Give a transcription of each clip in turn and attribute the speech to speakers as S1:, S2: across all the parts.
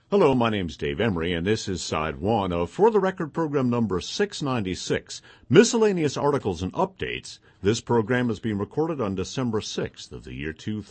S1: Hello, my name's Dave Emery, and this is Side 1 of For the Record program number 696, Miscellaneous Articles and Updates. This program is being recorded on December 6th of the year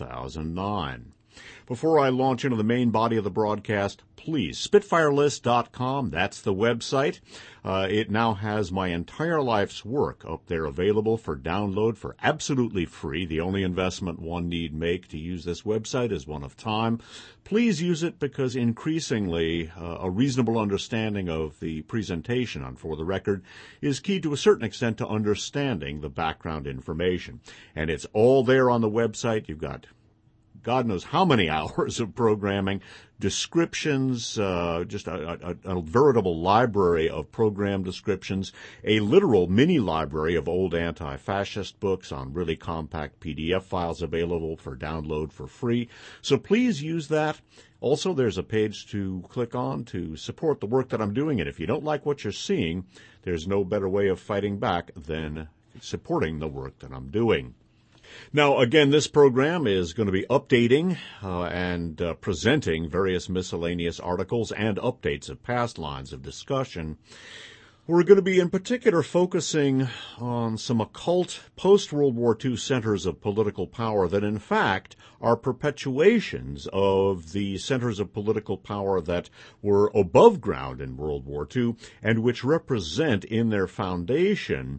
S1: 2009. Before I launch into the main body of the broadcast, please, SpitfireList.com, that's the website. It now has my entire life's work up there available for download for absolutely free. The only investment one need make to use this website is one of time. Please use it because increasingly a reasonable understanding of the presentation on For the Record is key to a certain extent to understanding the background information. And it's all there on the website. You've got God knows how many hours of programming, descriptions, just a veritable library of program descriptions, a literal mini library of old anti-fascist books on really compact PDF files available for download for free. So please use that. Also, there's a page to click on to support the work that I'm doing. And if you don't like what you're seeing, there's no better way of fighting back than supporting the work that I'm doing. Now, again, this program is going to be updating and presenting various miscellaneous articles and updates of past lines of discussion. We're going to be in particular focusing on some occult post-World War II centers of political power that, in fact, are perpetuations of the centers of political power that were above ground in World War II and which represent in their foundation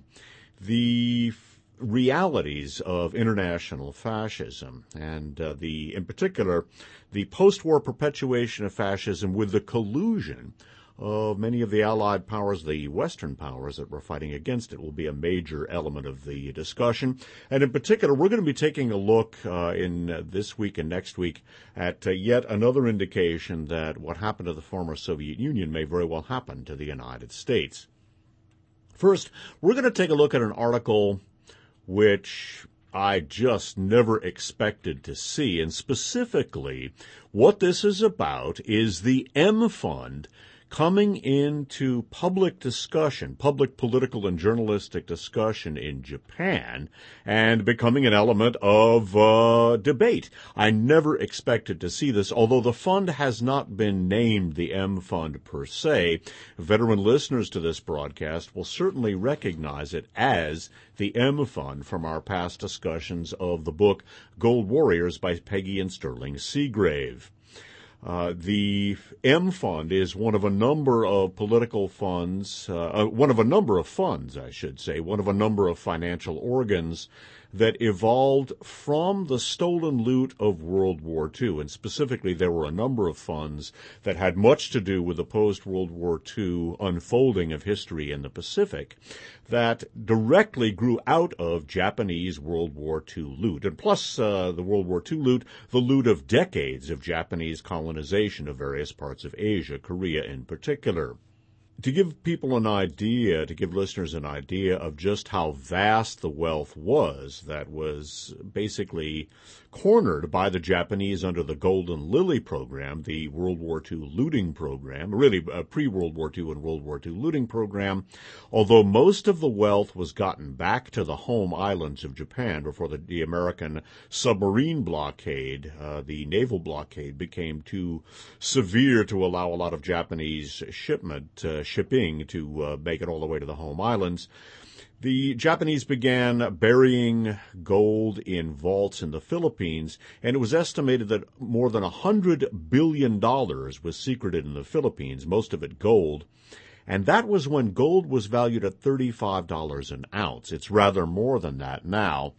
S1: the realities of international fascism and in particular, the post-war perpetuation of fascism with the collusion of many of the Allied powers, the Western powers that were fighting against it will be a major element of the discussion. And in particular, we're going to be taking a look in this week and next week at yet another indication that what happened to the former Soviet Union may very well happen to the United States. First, we're going to take a look at an article which I just never expected to see. And specifically, what this is about is the M Fund coming into public discussion, public political and journalistic discussion in Japan, and becoming an element of debate. I never expected to see this, although the fund has not been named the M Fund per se. Veteran listeners to this broadcast will certainly recognize it as the M Fund from our past discussions of the book Gold Warriors by Peggy and Sterling Seagrave. The M Fund is one of a number of political funds, one of a number of financial organs that evolved from the stolen loot of World War II. And specifically, there were a number of funds that had much to do with the post-World War II unfolding of history in the Pacific that directly grew out of Japanese World War II loot. And plus the World War II loot, the loot of decades of Japanese colonization of various parts of Asia, Korea in particular. To give people an idea, to give listeners an idea of just how vast the wealth was that was basically cornered by the Japanese under the Golden Lily program, the World War II looting program, really pre-World War II and World War II looting program, although most of the wealth was gotten back to the home islands of Japan before the American submarine blockade, the naval blockade, became too severe to allow a lot of Japanese shipping to make it all the way to the home islands. The Japanese began burying gold in vaults in the Philippines, and it was estimated that more than $100 billion was secreted in the Philippines, most of it gold. And that was when gold was valued at $35 an ounce. It's rather more than that now.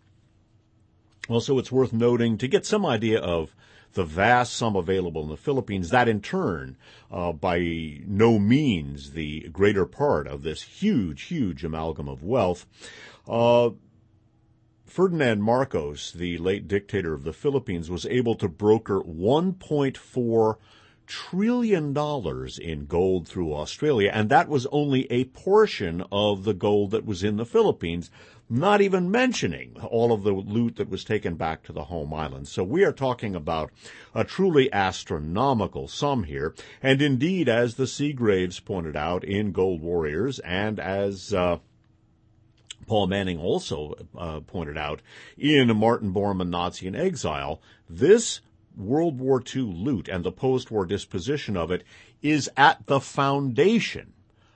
S1: Also, it's worth noting, to get some idea of the vast sum available in the Philippines, that in turn, by no means the greater part of this huge amalgam of wealth. Ferdinand Marcos, the late dictator of the Philippines, was able to broker $1.4 trillion in gold through Australia, and that was only a portion of the gold that was in the Philippines, not even mentioning all of the loot that was taken back to the home island. So we are talking about a truly astronomical sum here. And indeed, as the Seagraves pointed out in Gold Warriors, and as Paul Manning also pointed out in Martin Bormann, Nazi in Exile, this World War II loot and the post-war disposition of it is at the foundation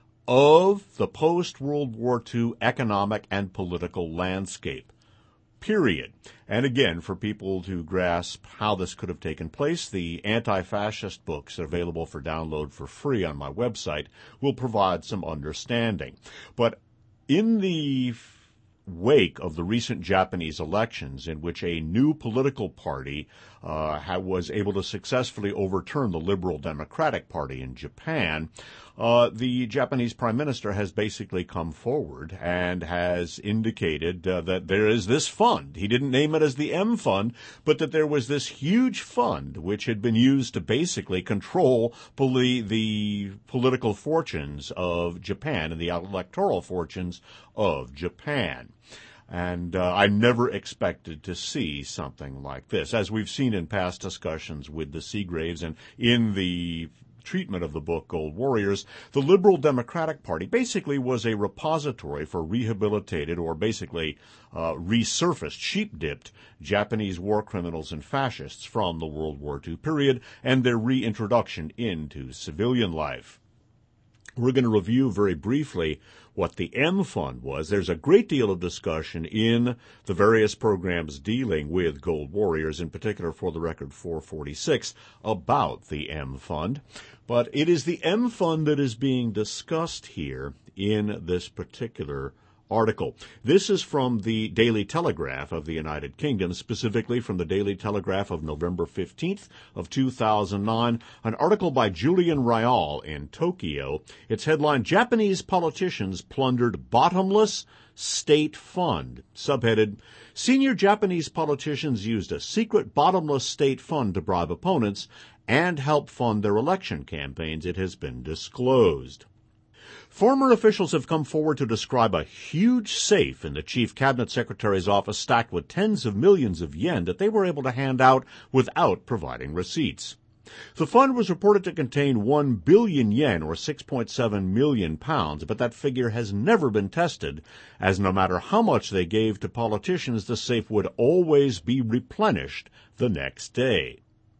S1: of the post-World War II economic and political landscape. Period. And again, for people to grasp how this could have taken place, the anti-fascist books available for download for free on my website will provide some understanding. But in the wake of the recent Japanese elections, in which a new political party was able to successfully overturn the Liberal Democratic Party in Japan, the Japanese Prime Minister has basically come forward and has indicated that there is this fund. He didn't name it as the M Fund, but that there was this huge fund which had been used to basically control the political fortunes of Japan and the electoral fortunes of Japan. And I never expected to see something like this. As we've seen in past discussions with the Seagraves and in the treatment of the book Gold Warriors, the Liberal Democratic Party basically was a repository for rehabilitated or basically resurfaced, sheep-dipped Japanese war criminals and fascists from the World War II period and their reintroduction into civilian life. We're going to review very briefly what the M Fund was. There's a great deal of discussion in the various programs dealing with Gold Warriors, in particular For the Record 446, about the M Fund. But it is the M Fund that is being discussed here in this particular article. This is from the Daily Telegraph of the United Kingdom, specifically from the Daily Telegraph of November 15th of 2009, an article by Julian Ryall in Tokyo. Its headline, Japanese Politicians Plundered Bottomless State Fund. Subheaded, Senior Japanese politicians used a secret bottomless state fund to bribe opponents and help fund their election campaigns, it has been disclosed. Former officials have come forward to describe a huge safe in the chief cabinet secretary's office stacked with tens of millions of yen that they were able to hand out without providing receipts. The fund was reported to contain 1 billion yen, or 6.7 million pounds, but that figure has never been tested, as no matter how much they gave to politicians, the safe would always be replenished the next day.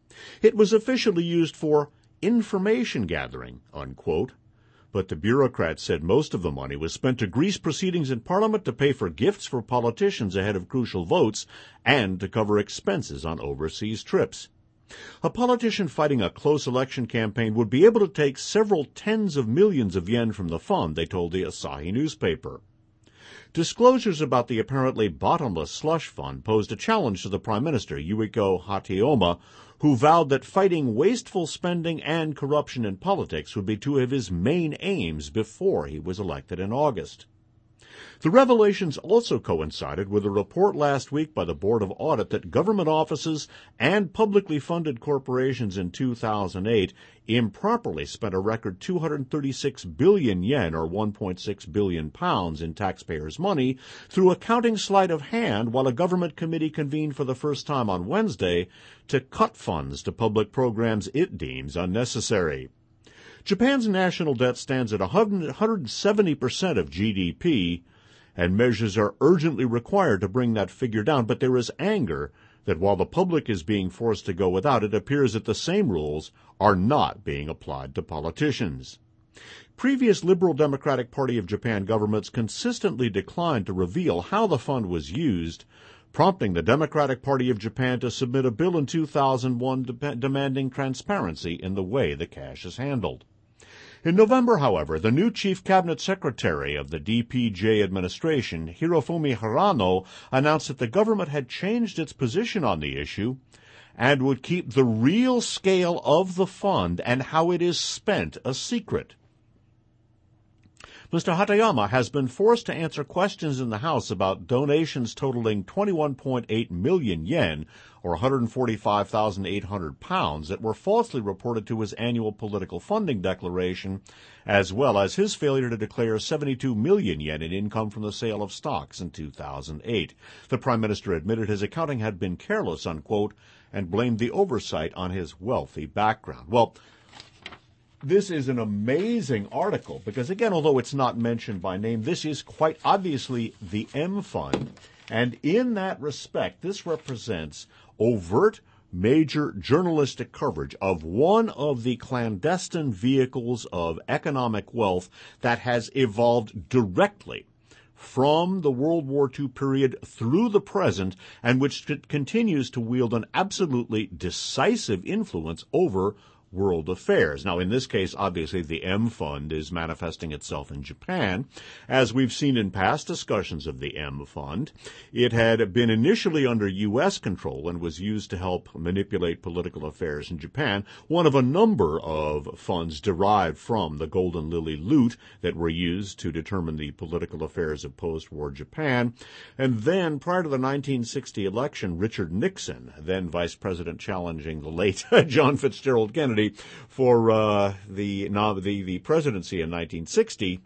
S1: It was officially used for information gathering, unquote. But the bureaucrats said most of the money was spent to grease proceedings in Parliament, to pay for gifts for politicians ahead of crucial votes, and to cover expenses on overseas trips. A politician fighting a close election campaign would be able to take several tens of millions of yen from the fund, they told the Asahi newspaper. Disclosures about the apparently bottomless slush fund posed a challenge to the Prime Minister, Yuiko Hatoyama, who vowed that fighting wasteful spending and corruption in politics would be two of his main aims before he was elected in August. The revelations also coincided with a report last week by the Board of Audit that government offices and publicly funded corporations in 2008 improperly spent a record 236 billion yen, or 1.6 billion pounds, in taxpayers' money through accounting sleight of hand, while a government committee convened for the first time on Wednesday to cut funds to public programs it deems unnecessary. Japan's national debt stands at 170% of GDP, and measures are urgently required to bring that figure down. But there is anger that while the public is being forced to go without, it appears that the same rules are not being applied to politicians. Previous Liberal Democratic Party of Japan governments consistently declined to reveal how the fund was used, prompting the Democratic Party of Japan to submit a bill in 2001 demanding transparency in the way the cash is handled. In November, however, the new Chief Cabinet Secretary of the DPJ administration, Hirofumi Hirano, announced that the government had changed its position on the issue and would keep the real scale of the fund and how it is spent a secret. Mr. Hatoyama has been forced to answer questions in the House about donations totaling 21.8 million yen, or 145,800 pounds, that were falsely reported to his annual political funding declaration, as well as his failure to declare 72 million yen in income from the sale of stocks in 2008. The Prime Minister admitted his accounting had been careless, unquote, and blamed the oversight on his wealthy background. Well, this is an amazing article because, again, although it's not mentioned by name, this is quite obviously the M Fund. And in that respect, this represents overt, major journalistic coverage of one of the clandestine vehicles of economic wealth that has evolved directly from the World War II period through the present, and which continues to wield an absolutely decisive influence over world affairs. Now, in this case, obviously, the M Fund is manifesting itself in Japan. As we've seen in past discussions of the M Fund, it had been initially under U.S. control and was used to help manipulate political affairs in Japan, one of a number of funds derived from the Golden Lily loot that were used to determine the political affairs of post-war Japan. And then, prior to the 1960 election, Richard Nixon, then vice president challenging the late John Fitzgerald Kennedy, for the presidency in 1960,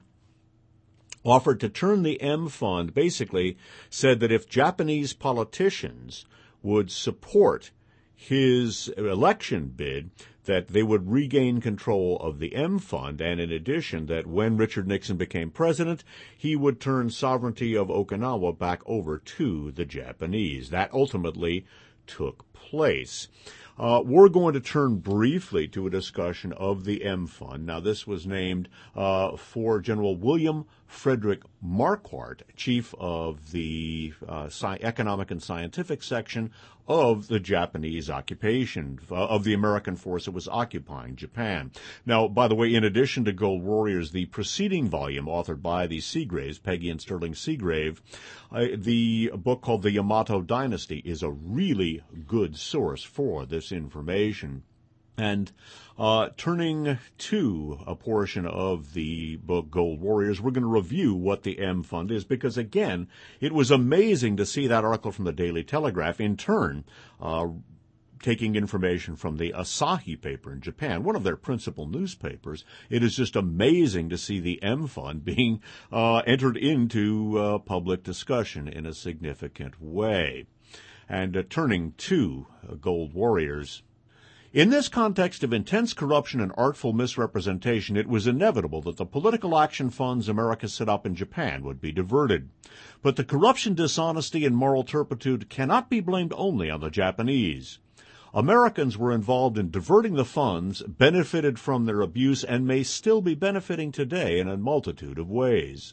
S1: offered to turn the M Fund, basically said that if Japanese politicians would support his election bid, that they would regain control of the M Fund, and in addition, that when Richard Nixon became president, he would turn sovereignty of Okinawa back over to the Japanese. That ultimately took place. We're going to turn briefly to a discussion of the M Fund. Now, this was named for General William Frederick Marquardt, chief of the Economic and Scientific Section of the Japanese occupation, of the American force that was occupying Japan. Now, by the way, in addition to Gold Warriors, the preceding volume, authored by the Seagraves, Peggy and Sterling Seagrave, the book called The Yamato Dynasty, is a really good source for this information. And turning to a portion of the book Gold Warriors, we're going to review what the M Fund is, because, again, it was amazing to see that article from the Daily Telegraph in turn taking information from the Asahi paper in Japan, one of their principal newspapers. It is just amazing to see the M Fund being entered into public discussion in a significant way. And turning to Gold Warriors, in this context of intense corruption and artful misrepresentation, it was inevitable that the political action funds America set up in Japan would be diverted. But the corruption, dishonesty, and moral turpitude cannot be blamed only on the Japanese. Americans were involved in diverting the funds, benefited from their abuse, and may still be benefiting today in a multitude of ways.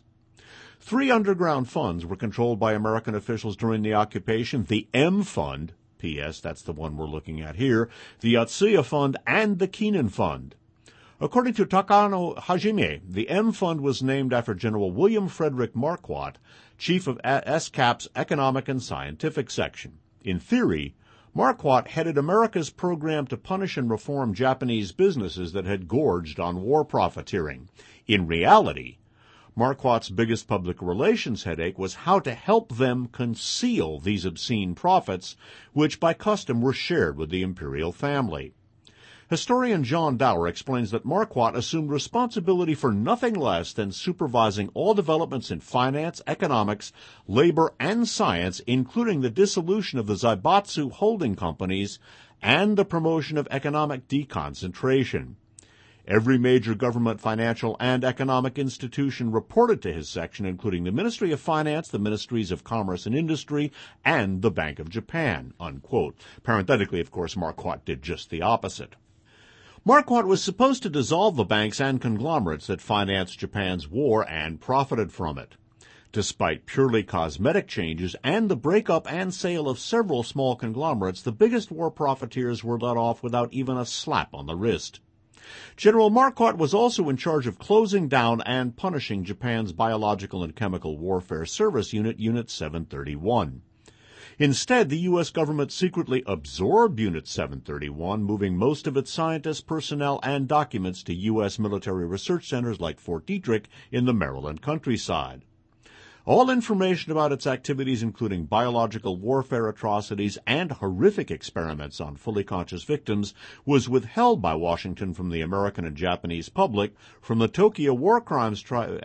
S1: 3 underground funds were controlled by American officials during the occupation: the M Fund, P.S., that's the one we're looking at here, the Atsuya Fund, and the Keenan Fund. According to Takano Hajime, the M Fund was named after General William Frederick Marquardt, chief of SCAP's Economic and Scientific Section. In theory, Marquardt headed America's program to punish and reform Japanese businesses that had gorged on war profiteering. In reality, Marquardt's biggest public relations headache was how to help them conceal these obscene profits, which by custom were shared with the imperial family. Historian John Dower explains that Marquardt assumed responsibility for nothing less than supervising all developments in finance, economics, labor, and science, including the dissolution of the Zaibatsu holding companies and the promotion of economic deconcentration. Every major government, financial, and economic institution reported to his section, including the Ministry of Finance, the Ministries of Commerce and Industry, and the Bank of Japan, unquote. Parenthetically, of course, Marquardt did just the opposite. Marquardt was supposed to dissolve the banks and conglomerates that financed Japan's war and profited from it. Despite purely cosmetic changes and the breakup and sale of several small conglomerates, the biggest war profiteers were let off without even a slap on the wrist. General Marquardt was also in charge of closing down and punishing Japan's Biological and Chemical Warfare Service Unit, Unit 731. Instead, the U.S. government secretly absorbed Unit 731, moving most of its scientists, personnel, and documents to U.S. military research centers like Fort Detrick in the Maryland countryside. All information about its activities, including biological warfare atrocities and horrific experiments on fully conscious victims, was withheld by Washington from the American and Japanese public, from the Tokyo War Crimes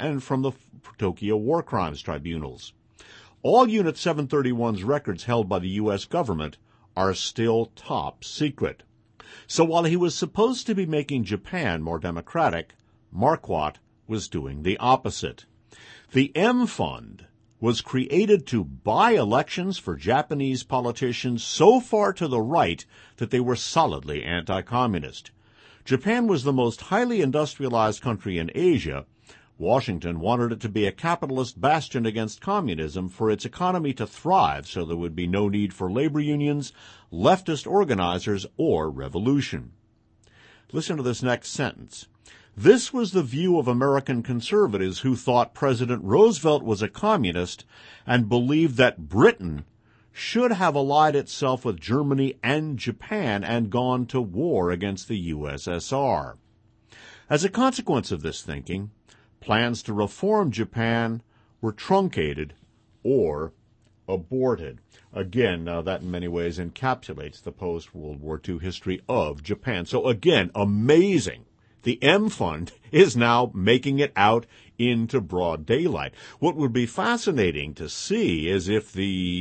S1: tribunals. All Unit 731's records held by the U.S. government are still top secret. So while he was supposed to be making Japan more democratic, Marquardt was doing the opposite. The M Fund was created to buy elections for Japanese politicians so far to the right that they were solidly anti-communist. Japan was the most highly industrialized country in Asia. Washington wanted it to be a capitalist bastion against communism for its economy to thrive so there would be no need for labor unions, leftist organizers, or revolution. Listen to this next sentence. This was the view of American conservatives who thought President Roosevelt was a communist and believed that Britain should have allied itself with Germany and Japan and gone to war against the USSR. As a consequence of this thinking, plans to reform Japan were truncated or aborted. Again, that in many ways encapsulates the post-World War II history of Japan. So again, amazing. The M Fund is now making it out into broad daylight. What would be fascinating to see is if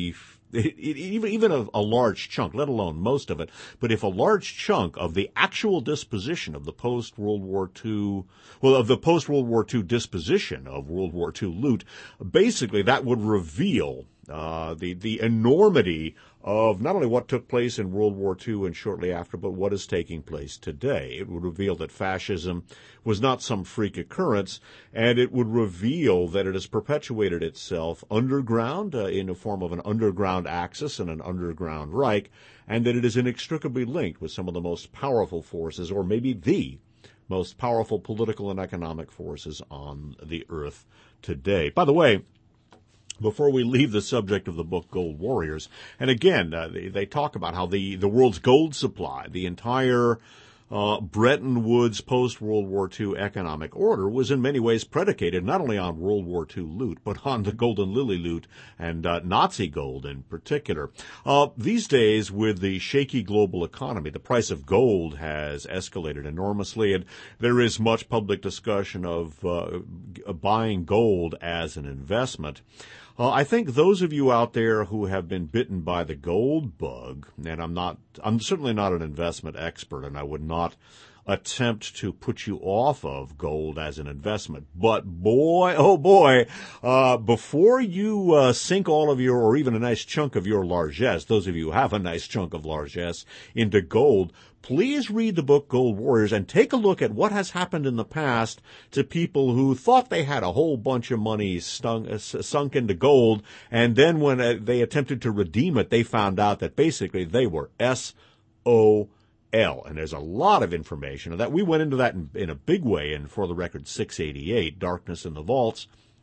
S1: even a large chunk, let alone most of it, but if a large chunk of the actual disposition of the post-World War II, of the post-World War II disposition of World War II loot, basically that would reveal the enormity of not only what took place in World War II and shortly after, but what is taking place today. It would reveal that fascism was not some freak occurrence, and it would reveal that it has perpetuated itself underground, in the form of an underground Axis and an underground Reich, and that it is inextricably linked with some of the most powerful forces, or maybe the most powerful political and economic forces on the earth today. By the way, before we leave the subject of the book Gold Warriors, and again, they talk about how the world's gold supply, the entire Bretton Woods post-World War II economic order was in many ways predicated not only on World War II loot, but on the Golden Lily loot and Nazi gold in particular. These days, with the shaky global economy, the price of gold has escalated enormously, and there is much public discussion of buying gold as an investment. I think those of you out there who have been bitten by the gold bug, and I'm certainly not an investment expert, and I would not attempt to put you off of gold as an investment. But boy, oh boy, before you sink all of your, or even a nice chunk of your largesse, those of you who have a nice chunk of largesse, into gold, please read the book Gold Warriors and take a look at what has happened in the past to people who thought they had a whole bunch of money sunk into gold, and then when they attempted to redeem it, they found out that basically they were SOL. And there's a lot of information that we went into that in a big way in For the Record 688, Darkness in the Vaults.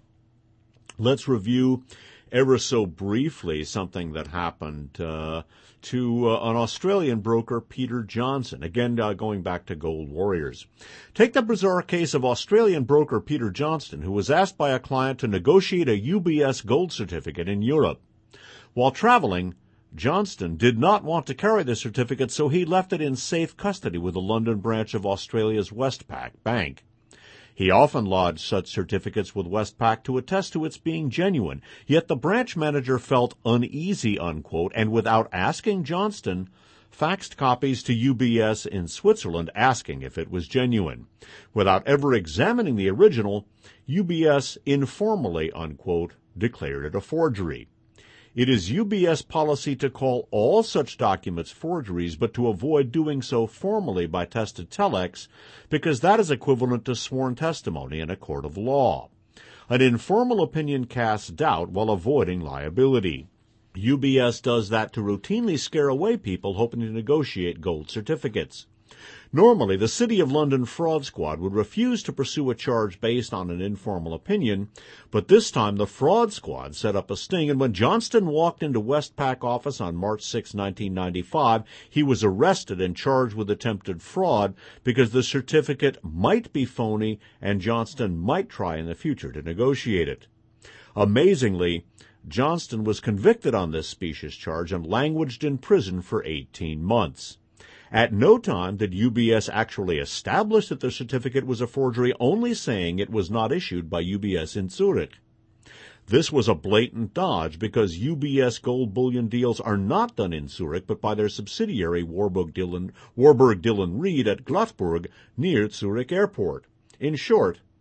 S1: Let's review ever so briefly something that happened to an Australian broker, Peter Johnson. Again, going back to Gold Warriors. Take the bizarre case of Australian broker Peter Johnson, who was asked by a client to negotiate a UBS gold certificate in Europe. While traveling, Johnston did not want to carry the certificate, so he left it in safe custody with the London branch of Australia's Westpac Bank. He often lodged such certificates with Westpac to attest to its being genuine, yet the branch manager felt uneasy, unquote, and without asking Johnston, faxed copies to UBS in Switzerland asking if it was genuine. Without ever examining the original, UBS informally, unquote, declared it a forgery. It is UBS policy to call all such documents forgeries, but to avoid doing so formally by test of telex, because that is equivalent to sworn testimony in a court of law. An informal opinion casts doubt while avoiding liability. UBS does that to routinely scare away people hoping to negotiate gold certificates. Normally, the City of London fraud squad would refuse to pursue a charge based on an informal opinion, but this time the fraud squad set up a sting, and when Johnston walked into Westpac office on March 6, 1995, he was arrested and charged with attempted fraud because the certificate might be phony and Johnston might try in the future to negotiate it. Amazingly, Johnston was convicted on this specious charge and languished in prison for 18 months. At no time did UBS actually establish that the certificate was a forgery, only saying it was not issued by UBS in Zurich. This was a blatant dodge because UBS gold bullion deals are not done in Zurich but by their subsidiary Warburg Dillon Reed at Glattburg near Zurich Airport. In short,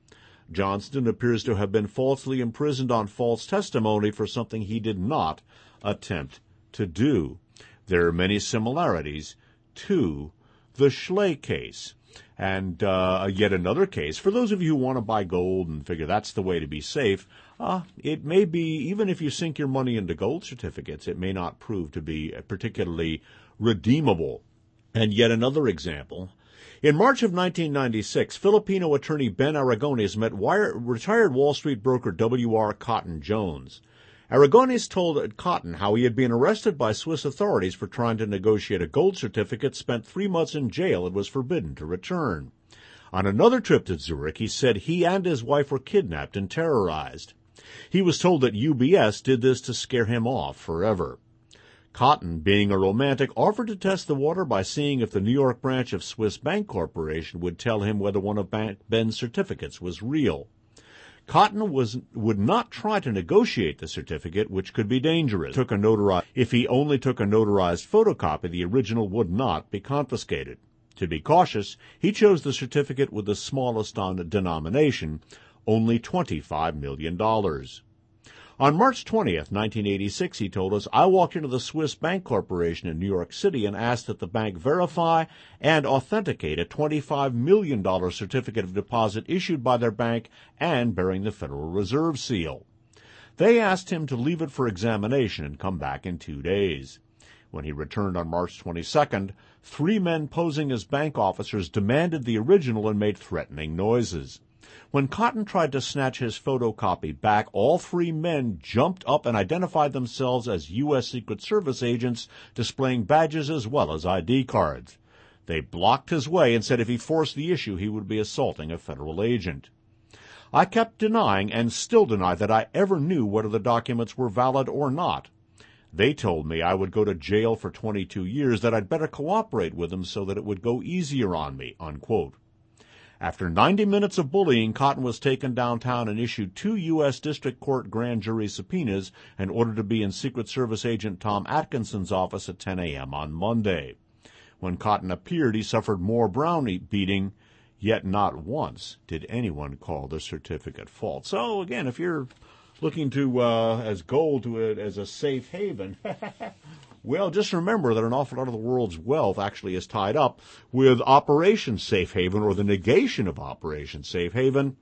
S1: Johnston appears to have been falsely imprisoned on false testimony for something he did not attempt to do. There are many similarities to the Schley case. And yet another case, for those of you who want to buy gold and figure that's the way to be safe, it may be, even if you sink your money into gold certificates, it may not prove to be particularly redeemable. And yet another example. In March of 1996, Filipino attorney Ben Aragones met retired Wall Street broker W.R. Cotton Jones. Aragones told Cotton how he had been arrested by Swiss authorities for trying to negotiate a gold certificate, spent 3 months in jail, and was forbidden to return. On another trip to Zurich, he said he and his wife were kidnapped and terrorized. He was told that UBS did this to scare him off forever. Cotton, being a romantic, offered to test the water by seeing if the New York branch of Swiss Bank Corporation would tell him whether one of Ben's certificates was real. Cotton would not try to negotiate the certificate, which could be dangerous. If he only took a notarized photocopy, the original would not be confiscated. To be cautious, he chose the certificate with the smallest denomination, only $25 million. On March 20th, 1986, he told us, I walked into the Swiss Bank Corporation in New York City and asked that the bank verify and authenticate a $25 million certificate of deposit issued by their bank and bearing the Federal Reserve seal. They asked him to leave it for examination and come back in 2 days. When he returned on March 22nd, 3 men posing as bank officers demanded the original and made threatening noises. When Cotton tried to snatch his photocopy back, all 3 men jumped up and identified themselves as U.S. Secret Service agents, displaying badges as well as ID cards. They blocked his way and said if he forced the issue, he would be assaulting a federal agent. I kept denying and still deny that I ever knew whether the documents were valid or not. They told me I would go to jail for 22 years, that I'd better cooperate with them so that it would go easier on me, unquote. After 90 minutes of bullying, Cotton was taken downtown and issued 2 U.S. District Court grand jury subpoenas and ordered to be in Secret Service agent Tom Atkinson's office at 10 a.m. on Monday. When Cotton appeared, he suffered more brownie beating, yet not once did anyone call the certificate false. So, again, if you're looking to as gold to it as a safe haven, well, just remember that an awful lot of the world's wealth actually is tied up with Operation Safe Haven, or the negation of Operation Safe Haven,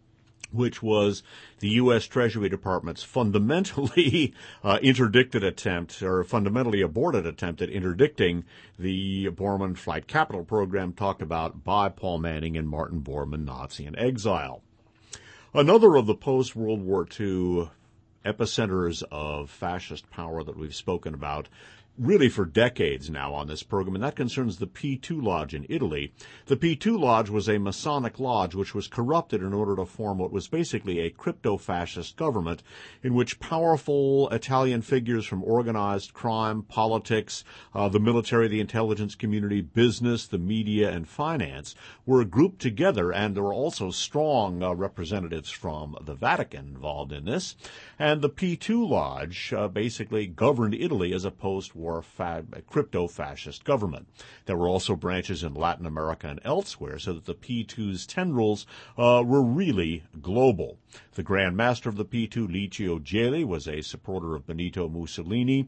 S1: which was the U.S. Treasury Department's fundamentally interdicted attempt, or fundamentally aborted attempt at interdicting the Bormann Flight Capital Program talked about by Paul Manning and Martin Bormann, Nazi in exile. Another of the post-World War II epicenters of fascist power that we've spoken about really for decades now on this program, and that concerns the P2 Lodge in Italy. The P2 Lodge was a Masonic lodge which was corrupted in order to form what was basically a crypto-fascist government in which powerful Italian figures from organized crime, politics, the military, the intelligence community, business, the media, and finance were grouped together, and there were also strong representatives from the Vatican involved in this. And the P2 Lodge basically governed Italy as a post-war crypto-fascist government. There were also branches in Latin America and elsewhere, so that the P2's tendrils were really global. The Grand Master of the P2, Licio Gelli, was a supporter of Benito Mussolini.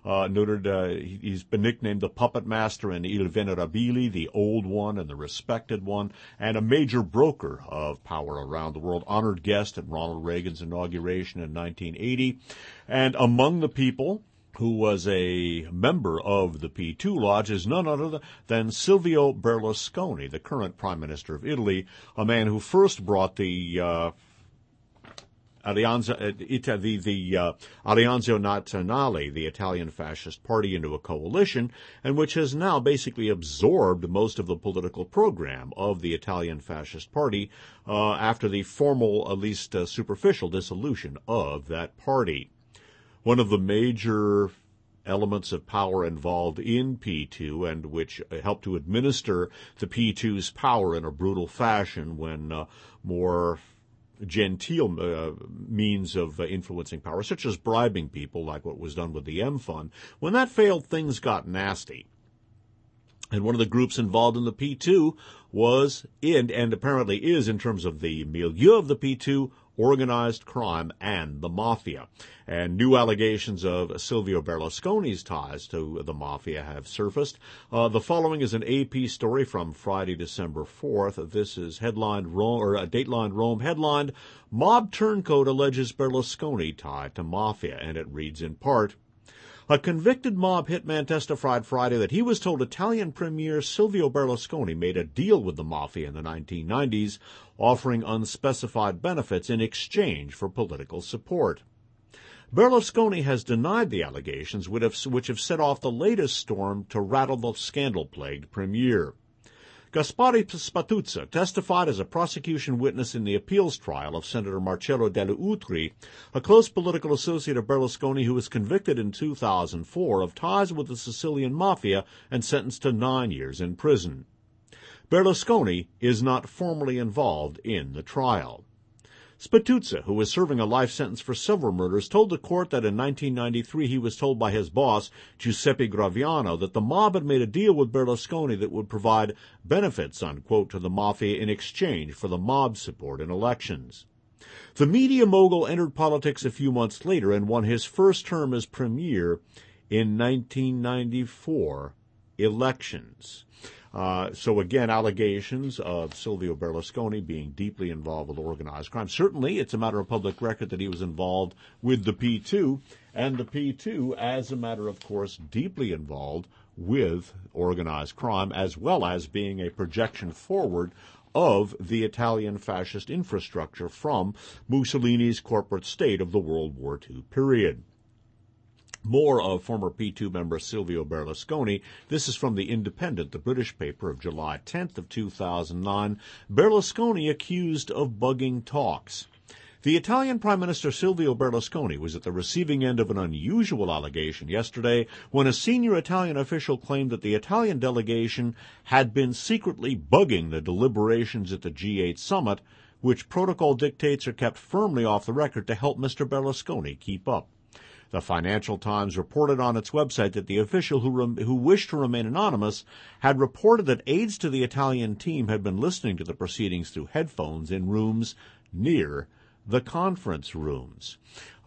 S1: He's been nicknamed the Puppet Master and Il Venerabile, the Old One and the Respected One, and a major broker of power around the world, honored guest at Ronald Reagan's inauguration in 1980. And among the people who was a member of the P2 Lodge is none other than Silvio Berlusconi, the current Prime Minister of Italy, a man who first brought the Alleanza Nazionale, the Italian fascist party, into a coalition, and which has now basically absorbed most of the political program of the Italian fascist party after the formal, at least superficial, dissolution of that party. One of the major elements of power involved in P2 and which helped to administer the P2's power in a brutal fashion when more genteel means of influencing power, such as bribing people, like what was done with the M Fund, when that failed, things got nasty. And one of the groups involved in the P2 was in, and apparently is in terms of the milieu of the P2, organized crime and the mafia. And new allegations of Silvio Berlusconi's ties to the mafia have surfaced. The following is an AP story from Friday, December 4th. This is headlined Rome, or Dateline Rome, headlined, "Mob Turncoat Alleges Berlusconi Tied to Mafia," and it reads in part, "A convicted mob hitman testified Friday that he was told Italian Premier Silvio Berlusconi made a deal with the mafia in the 1990s, offering unspecified benefits in exchange for political support. Berlusconi has denied the allegations, which have set off the latest storm to rattle the scandal-plagued premier. Gaspare Spatuzza testified as a prosecution witness in the appeals trial of Senator Marcello Delle Utri, a close political associate of Berlusconi who was convicted in 2004 of ties with the Sicilian mafia and sentenced to 9 years in prison. Berlusconi is not formally involved in the trial. Spatuzza, who was serving a life sentence for several murders, told the court that in 1993 he was told by his boss, Giuseppe Graviano, that the mob had made a deal with Berlusconi that would provide benefits, unquote, to the mafia in exchange for the mob's support in elections. The media mogul entered politics a few months later and won his first term as premier in 1994 elections. So again, allegations of Silvio Berlusconi being deeply involved with organized crime. Certainly, it's a matter of public record that he was involved with the P2, and the P2, as a matter of course, deeply involved with organized crime, as well as being a projection forward of the Italian fascist infrastructure from Mussolini's corporate state of the World War II period. More of former P2 member Silvio Berlusconi. This is from The Independent, the British paper of July 10th of 2009. Berlusconi accused of bugging talks. The Italian Prime Minister Silvio Berlusconi was at the receiving end of an unusual allegation yesterday when a senior Italian official claimed that the Italian delegation had been secretly bugging the deliberations at the G8 summit, which protocol dictates are kept firmly off the record to help Mr. Berlusconi keep up. The Financial Times reported on its website that the official who wished to remain anonymous had reported that aides to the Italian team had been listening to the proceedings through headphones in rooms near the conference rooms.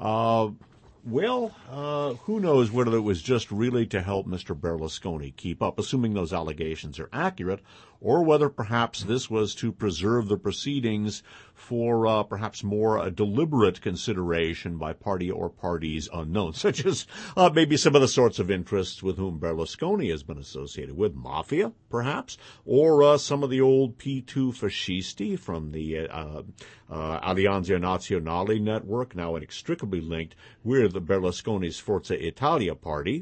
S1: Who knows whether it was just really to help Mr. Berlusconi keep up, assuming those allegations are accurate, or whether perhaps this was to preserve the proceedings for perhaps more deliberate consideration by party or parties unknown, such as maybe some of the sorts of interests with whom Berlusconi has been associated with, mafia, perhaps, or some of the old P2 fascisti from the Alleanza Nazionale network, now inextricably linked with Berlusconi's Forza Italia party.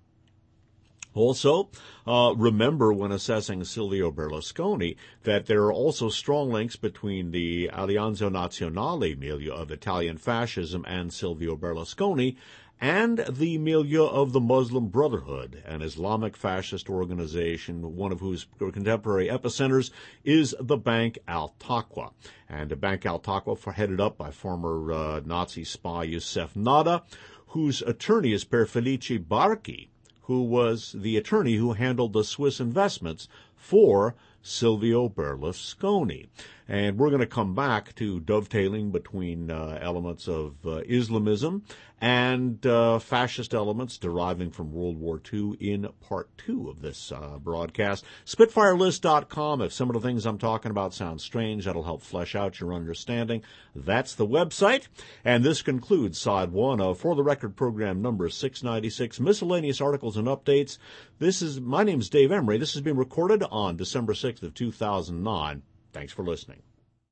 S1: Also, remember when assessing Silvio Berlusconi that there are also strong links between the Alleanza Nazionale milieu of Italian fascism and Silvio Berlusconi and the milieu of the Muslim Brotherhood, an Islamic fascist organization, one of whose contemporary epicenters is the Bank al-Taqwa. And the Bank al-Taqwa, headed up by former Nazi spy Youssef Nada, whose attorney is Per Felice Barchi, who was the attorney who handled the Swiss investments for Silvio Berlusconi. And we're going to come back to dovetailing between elements of Islamism and fascist elements deriving from World War II in Part 2 of this broadcast. SpitfireList.com. If some of the things I'm talking about sound strange, that'll help flesh out your understanding. That's the website. And this concludes Side 1 of For the Record program number 696, Miscellaneous Articles and Updates. My name is Dave Emery. This has been recorded on December 6th of 2009. Thanks for listening.